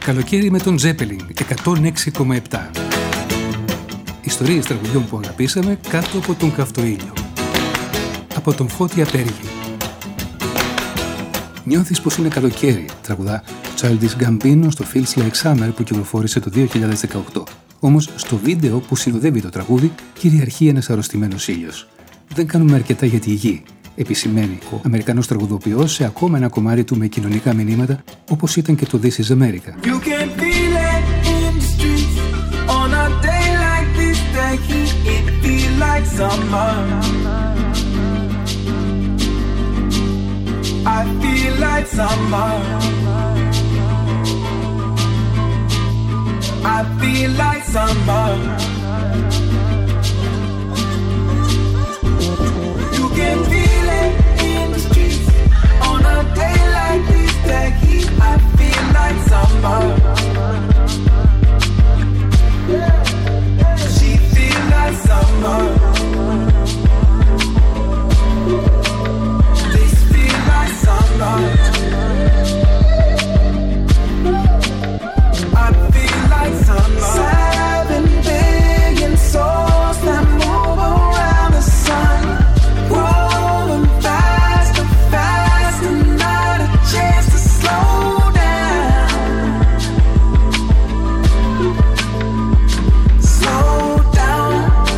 Καλοκαίρι με τον Zeppelin 106,7. Ιστορίες τραγουδιών που αγαπήσαμε κάτω από τον καυτό ήλιο. Από τον Φώτη Απέργη. Νιώθεις πως είναι καλοκαίρι, τραγουδά Childish Gambino στο Feels Like Summer που κυκλοφόρησε το 2018. Όμως στο βίντεο που συνοδεύει το τραγούδι κυριαρχεί ένας αρρωστημένος ήλιος. Δεν κάνουμε αρκετά για τη γη, επισημαίνει ο Αμερικανός τραγουδοποιός σε ακόμα ένα κομμάτι του με κοινωνικά μηνύματα, όπως ήταν και το This is America. I feel like summer. I feel like summer. You can feel it in the streets on a day like this. The heat. I feel like summer. She feel like summer. I feel like summer. 7 billion souls that move around the sun, growing faster, faster, not a chance to slow down. Slow down.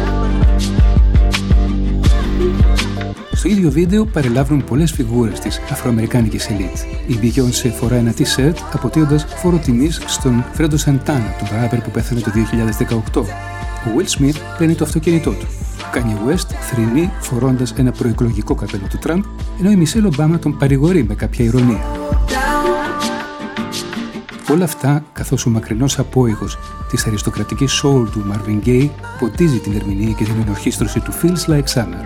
Στο ίδιο βίντεο παρελάβουν πολλές φιγούρες της αφροαμερικάνικης ελίτ. Η Beyoncé φορά ένα t-shirt αποτείοντας φόρο τιμής στον Fredo Santana, τον ράπερ που πέθανε το 2018. Ο Will Smith παίρνει το αυτοκίνητό του. Ο Kanye West θρηνεί φορώντας ένα προεκλογικό καπέλο του Τραμπ, ενώ η Μισελ Ομπάμα τον παρηγορεί με κάποια ηρωνία. Όλα αυτά καθώς ο μακρινός απόϊχος της αριστοκρατικής soul του Marvin Gaye ποτίζει την ερμηνεία και την ενορχήστρωση του Feels Like Summer.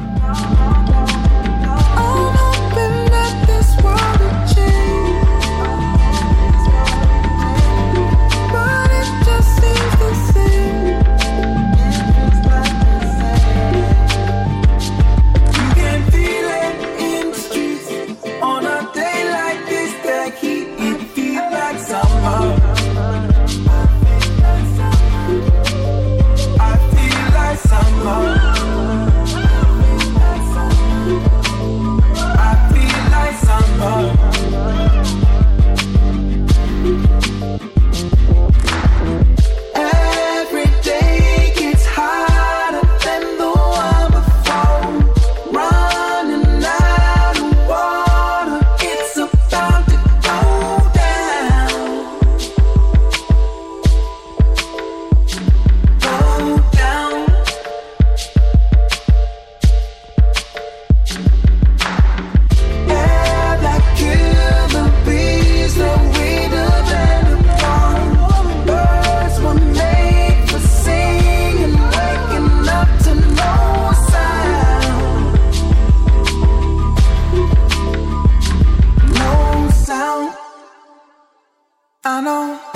I know